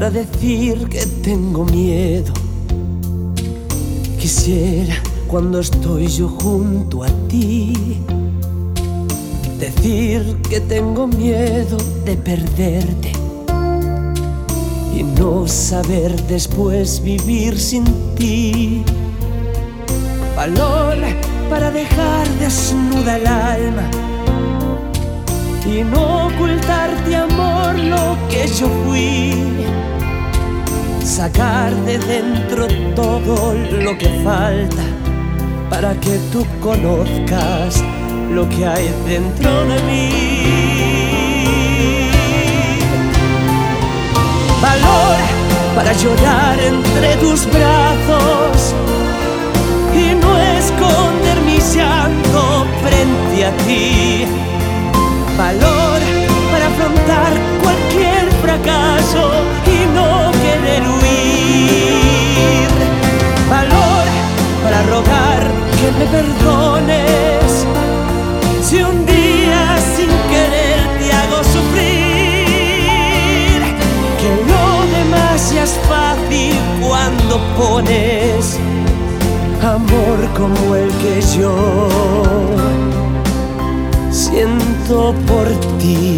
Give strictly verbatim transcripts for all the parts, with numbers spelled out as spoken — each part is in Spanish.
para decir que tengo miedo. Quisiera, cuando estoy yo junto a ti, decir que tengo miedo de perderte y no saber después vivir sin ti. Valor para dejar desnuda el alma y no ocultarte, amor, lo que yo fui. Sacar de dentro todo lo que falta para que tú conozcas lo que hay dentro de mí. Valor para llorar entre tus brazos y no esconder mi llanto frente a ti. Valor para afrontar cualquier fracaso y no querer huir. Valor para rogar que me perdones si un día sin querer te hago sufrir. Que lo demás ya es fácil cuando pones amor como el que yo siento por ti.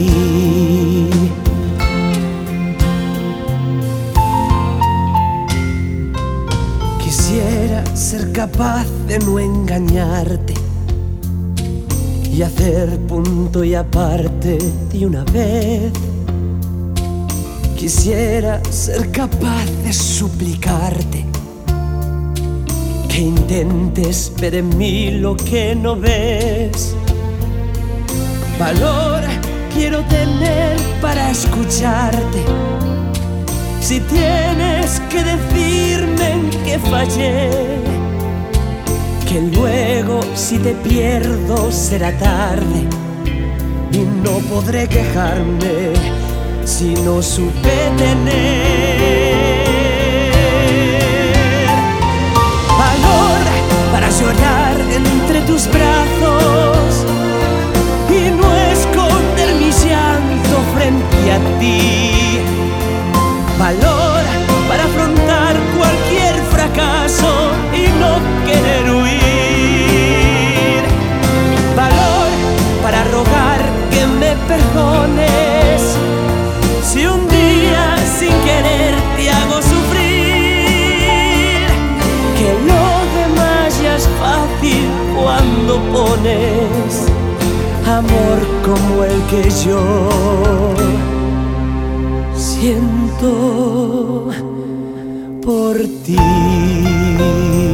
Quisiera ser capaz de no engañarte y hacer punto y aparte de una vez. Quisiera ser capaz de suplicarte que intentes ver en mí lo que no ves. Valor quiero tener para escucharte. Si tienes que decirme en qué fallé, que luego si te pierdo será tarde y no podré quejarme si no supe tener. Valor para llorar entre tus brazos y no esconder mi llanto frente a ti. Valor para afrontar cualquier fracaso y no querer huir. Valor para rogar que me perdones si un día sin querer te hago sufrir. Que lo demás ya es fácil cuando pones amor como el que yo siento por ti.